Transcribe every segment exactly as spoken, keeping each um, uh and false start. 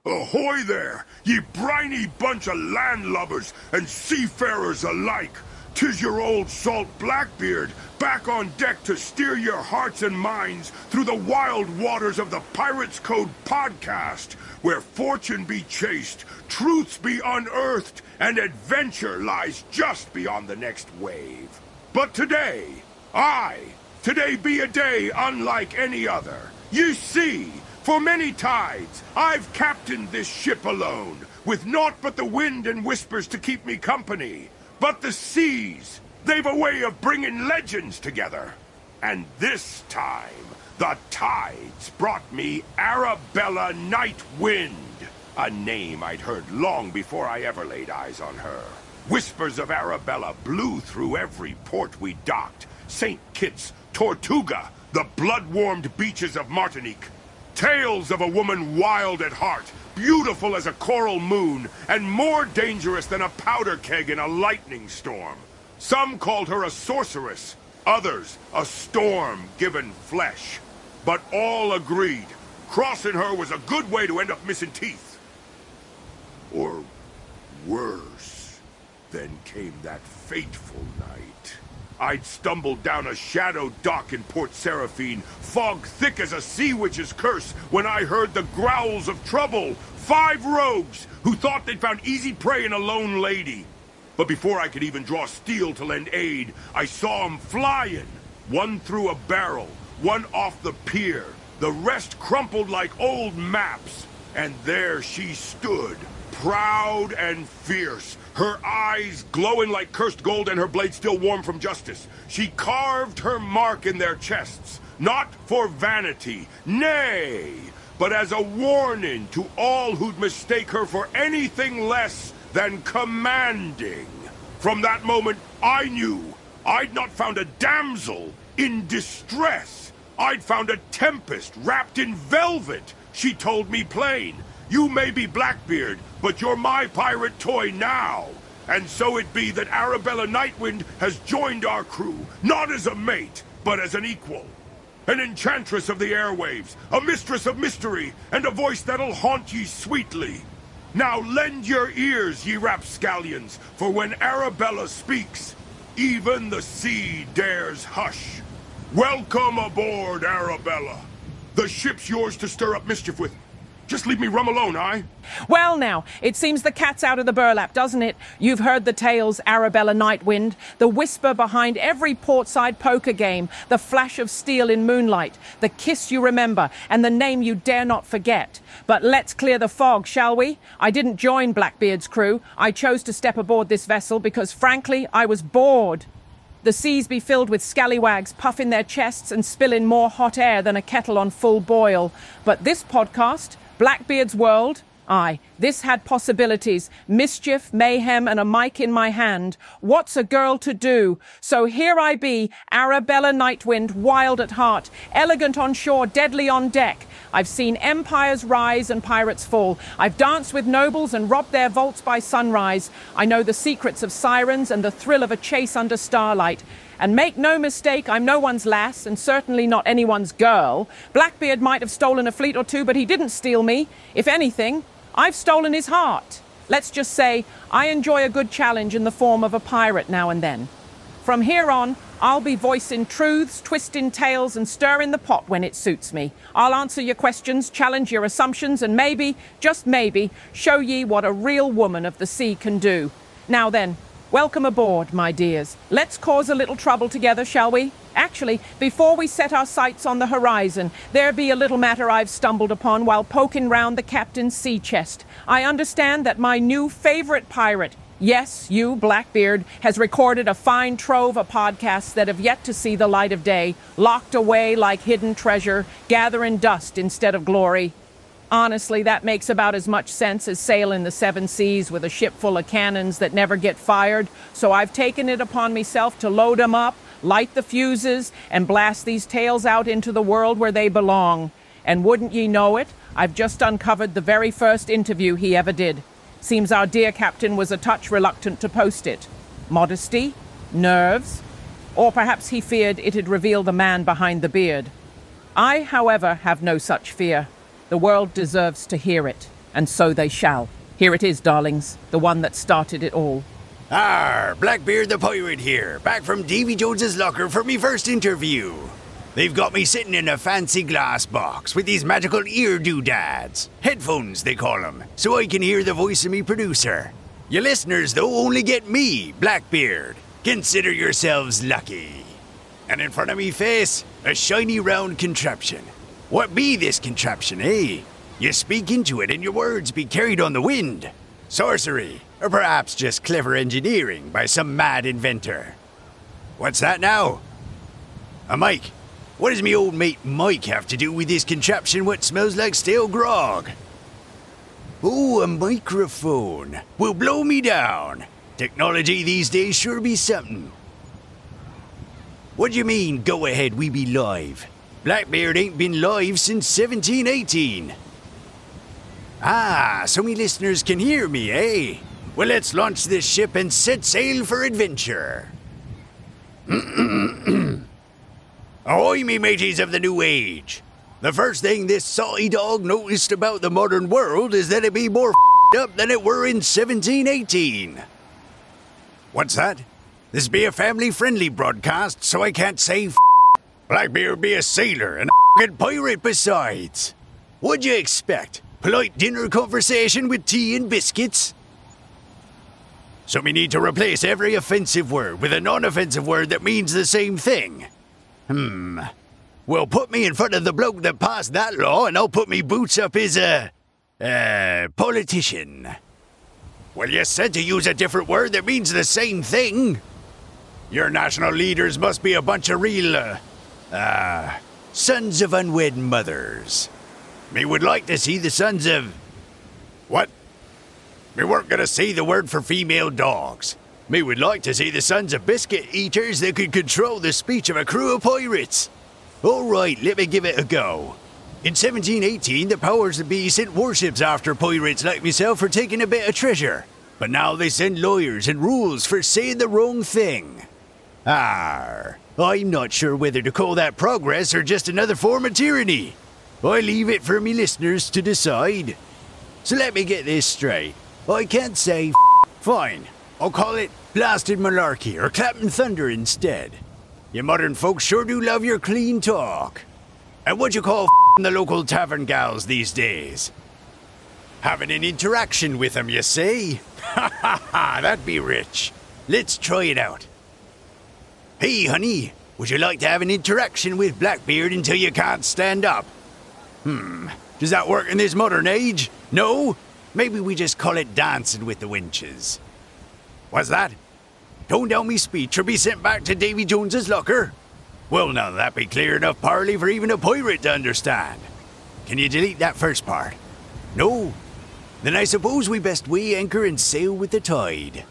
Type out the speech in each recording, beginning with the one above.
Ahoy there, ye briny bunch of landlubbers and seafarers alike! 'Tis your old salt Blackbeard, back on deck to steer your hearts and minds through the wild waters of the Pirates Code podcast, where fortune be chased, truths be unearthed, and adventure lies just beyond the next wave. But today, aye, today be a day unlike any other. You see, for many tides, I've captained this ship alone, with naught but the wind and whispers to keep me company. But the seas, they've a way of bringing legends together. And this time, the tides brought me Arabella Nightwind, a name I'd heard long before I ever laid eyes on her. Whispers of Arabella blew through every port we docked. Saint Kitts, Tortuga, the blood-warmed beaches of Martinique. Tales of a woman wild at heart, beautiful as a coral moon, and more dangerous than a powder keg in a lightning storm. Some called her a sorceress, others a storm given flesh. But all agreed, crossing her was a good way to end up missing teeth. Or worse. Then came that fateful night. I'd stumbled down a shadowed dock in Port Seraphine, fog thick as a sea witch's curse, when I heard the growls of trouble. Five rogues who thought they'd found easy prey in a lone lady. But before I could even draw steel to lend aid, I saw 'em flying. One through a barrel, one off the pier, the rest crumpled like old maps. And there she stood, proud and fierce, her eyes glowing like cursed gold and her blade still warm from justice. She carved her mark in their chests, not for vanity, nay, but as a warning to all who'd mistake her for anything less than commanding. From that moment, I knew I'd not found a damsel in distress. I'd found a tempest wrapped in velvet. She told me plain, you may be Blackbeard, but you're my pirate toy now. And so it be that Arabella Nightwind has joined our crew, not as a mate, but as an equal. An enchantress of the airwaves, a mistress of mystery, and a voice that'll haunt ye sweetly. Now lend your ears, ye rapscallions, for when Arabella speaks, even the sea dares hush. Welcome aboard, Arabella. The ship's yours to stir up mischief with. Just leave me rum alone, aye? Well now, it seems the cat's out of the burlap, doesn't it? You've heard the tales, Arabella Nightwind, the whisper behind every portside poker game, the flash of steel in moonlight, the kiss you remember, and the name you dare not forget. But let's clear the fog, shall we? I didn't join Blackbeard's crew. I chose to step aboard this vessel because, frankly, I was bored. The seas be filled with scallywags puffing their chests and spilling more hot air than a kettle on full boil. But this podcast, Blackbeard's World, aye, this had possibilities, mischief, mayhem, and a mic in my hand. What's a girl to do? So here I be, Arabella Nightwind, wild at heart, elegant on shore, deadly on deck. I've seen empires rise and pirates fall. I've danced with nobles and robbed their vaults by sunrise. I know the secrets of sirens and the thrill of a chase under starlight. And make no mistake, I'm no one's lass, and certainly not anyone's girl. Blackbeard might have stolen a fleet or two, but he didn't steal me. If anything, I've stolen his heart. Let's just say, I enjoy a good challenge in the form of a pirate now and then. From here on, I'll be voicing truths, twisting tales, and stirring the pot when it suits me. I'll answer your questions, challenge your assumptions, and maybe, just maybe, show ye what a real woman of the sea can do. Now then, welcome aboard, my dears. Let's cause a little trouble together, shall we? Actually, before we set our sights on the horizon, there be a little matter I've stumbled upon while poking round the captain's sea chest. I understand that my new favorite pirate, yes, you, Blackbeard, has recorded a fine trove of podcasts that have yet to see the light of day, locked away like hidden treasure, gathering dust instead of glory. Honestly, that makes about as much sense as sailing the seven seas with a ship full of cannons that never get fired, so I've taken it upon myself to load 'em up, light the fuses, and blast these tales out into the world where they belong. And wouldn't ye know it, I've just uncovered the very first interview he ever did. Seems our dear captain was a touch reluctant to post it. Modesty? Nerves? Or perhaps he feared it'd reveal the man behind the beard. I, however, have no such fear. The world deserves to hear it. and so they shall. Here it is, darlings, the one that started it all. Arr, Blackbeard the Pirate here, back from Davy Jones's locker for me first interview. They've got me sitting in a fancy glass box with these magical ear doodads. Headphones, they call them, so I can hear the voice of me producer. You listeners, though, only get me, Blackbeard. Consider yourselves lucky. And in front of me face, a shiny round contraption. What be this contraption, eh? You speak into it and your words be carried on the wind. Sorcery, or perhaps just clever engineering by some mad inventor. What's that now? A mic. What does me old mate Mike have to do with this contraption what smells like stale grog? Oh, a microphone. Will blow me down. Technology these days sure be something. What do you mean, go ahead, we be live? Blackbeard ain't been live since seventeen eighteen. Ah, so me listeners can hear me, eh? Well, let's launch this ship and set sail for adventure. Ahoy, me mateys of the new age. The first thing this salty dog noticed about the modern world is that it be more f***ed up than it were in seventeen eighteen. What's that? This be a family-friendly broadcast, so I can't say f***. Blackbeard be a sailor and a f***ing pirate besides. What'd you expect? Polite dinner conversation with tea and biscuits? So we need to replace every offensive word with a non-offensive word that means the same thing. Hmm. Well, put me in front of the bloke that passed that law and I'll put me boots up as a... Uh, politician. Well, you said to use a different word that means the same thing. Your national leaders must be a bunch of real, uh, uh, sons of unwed mothers. Me would like to see the sons of... What? Me weren't gonna say the word for female dogs. Me would like to see the sons of biscuit eaters that could control the speech of a crew of pirates. All right, let me give it a go. In seventeen eighteen, the powers that be sent warships after pirates like myself for taking a bit of treasure. But now they send lawyers and rules for saying the wrong thing. Arr, I'm not sure whether to call that progress or just another form of tyranny. I leave it for me listeners to decide. So let me get this straight. I can't say f***. Fine, I'll call it blasted malarkey or clapping thunder instead. You modern folks sure do love your clean talk. And what you call f***ing the local tavern gals these days? Having an interaction with them, you say? Ha ha ha, that'd be rich. Let's try it out. Hey, honey, would you like to have an interaction with Blackbeard until you can't stand up? Hmm, does that work in this modern age? No? Maybe we just call it dancing with the wenches. What's that? Tone down me speech or be sent back to Davy Jones's locker? Well, now that be clear enough parley for even a pirate to understand. Can you delete that first part? No? Then I suppose we best weigh anchor and sail with the tide.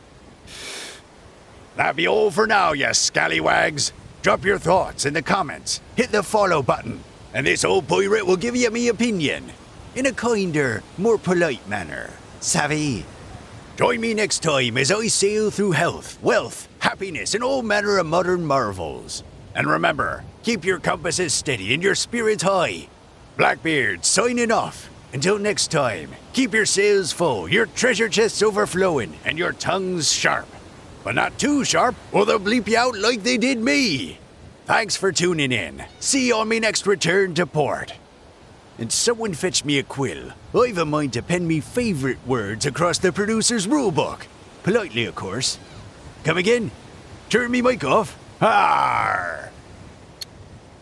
That be all for now, you scallywags. Drop your thoughts in the comments. Hit the follow button. And this old pirate will give you me opinion. In a kinder, more polite manner. Savvy? Join me next time as I sail through health, wealth, happiness, and all manner of modern marvels. And remember, keep your compasses steady and your spirits high. Blackbeard signing off. Until next time, keep your sails full, your treasure chests overflowing, and your tongues sharp. But not too sharp, or they'll bleep you out like they did me. Thanks for tuning in. See you on me next return to port. And someone fetch me a quill. I've a mind to pen me favorite words across the producer's rulebook. Politely, of course. Come again? Turn me mic off? Arr!